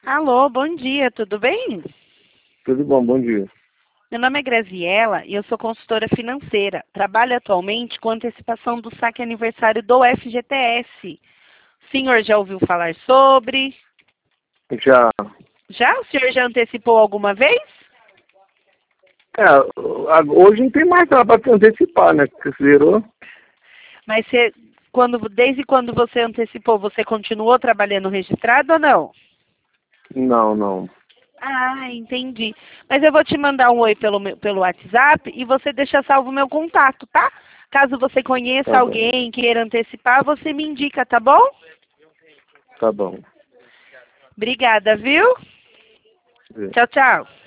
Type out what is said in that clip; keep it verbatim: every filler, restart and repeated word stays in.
Alô, bom dia, tudo bem? Tudo bom, bom dia. Meu nome é Graziella e eu sou consultora financeira. Trabalho atualmente com antecipação do saque aniversário do F G T S. O senhor já ouviu falar sobre? Já, Já? O senhor já antecipou alguma vez? é, a- hoje não tem mais nada para antecipar, né? Porque zerou. Mas você, quando, desde quando você antecipou, você continuou trabalhando registrado ou não? Não, não. Ah, entendi. Mas eu vou te mandar um oi pelo, meu- pelo WhatsApp e você deixa salvo o meu contato, tá? Caso você conheça Tá bom, alguém queira antecipar, você me indica, tá bom? tá bom. Obrigada, viu? É. Tchau, tchau.